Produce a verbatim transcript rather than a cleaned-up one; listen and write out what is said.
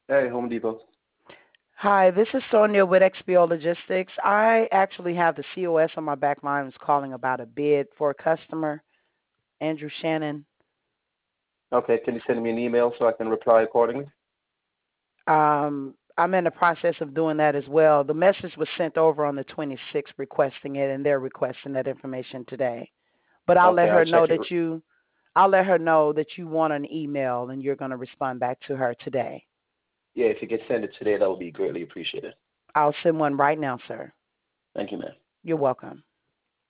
Hey, Home Depot. Hi, this is Sonia with X B O Logistics. I actually have the C O S on my back line who's calling about a bid for a customer, Andrew Shannon. Okay, can you send me an email so I can reply accordingly? Um, I'm in the process of doing that as well. The message was sent over on the twenty-sixth requesting it, and they're requesting that information today. But I'll let Okay, I'll her know check it. that you, I'll let her know that you want an email, and you're going to respond back to her today. Yeah, if you could send it today, that would be greatly appreciated. I'll send one right now, sir. Thank you, man. You're welcome.